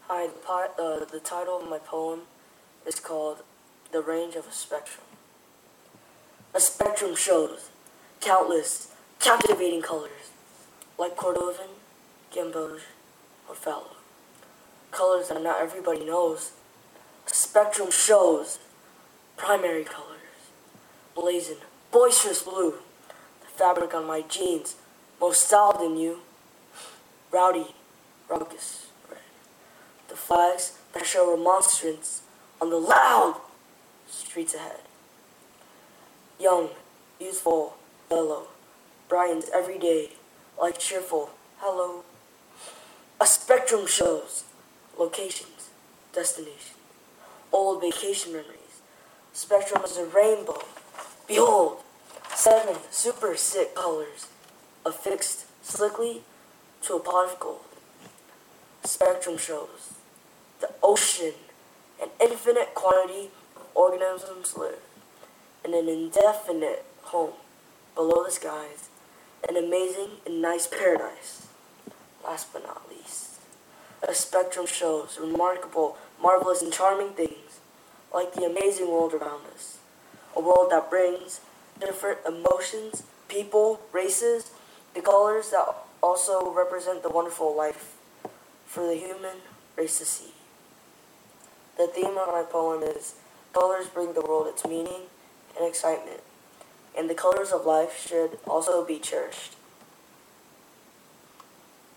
Hi, the title of my poem is called The Range of a Spectrum. A spectrum shows countless, captivating colors, like Cordovan, Gamboge, or fallow. Colors that not everybody knows. A spectrum shows primary colors, blazing, boisterous blue, the fabric on my jeans, most styled in you, rowdy, ruckus red. The flags that show remonstrance on the loud streets ahead. Young, youthful, yellow, brightens every day like cheerful hello. A spectrum shows locations, destinations, old vacation memories. Spectrum is a rainbow. Behold, 7 super sick colors affixed slickly to a pot of gold. Spectrum shows the ocean, an infinite quantity of organisms live in an indefinite home below the skies, an amazing and nice paradise. Last but not least, a spectrum shows remarkable, marvelous, and charming things, like the amazing world around us, a world that brings different emotions, people, races, the colors that also represent the wonderful life for the human race to see. The theme of my poem is colors bring the world its meaning and excitement, and the colors of life should also be cherished.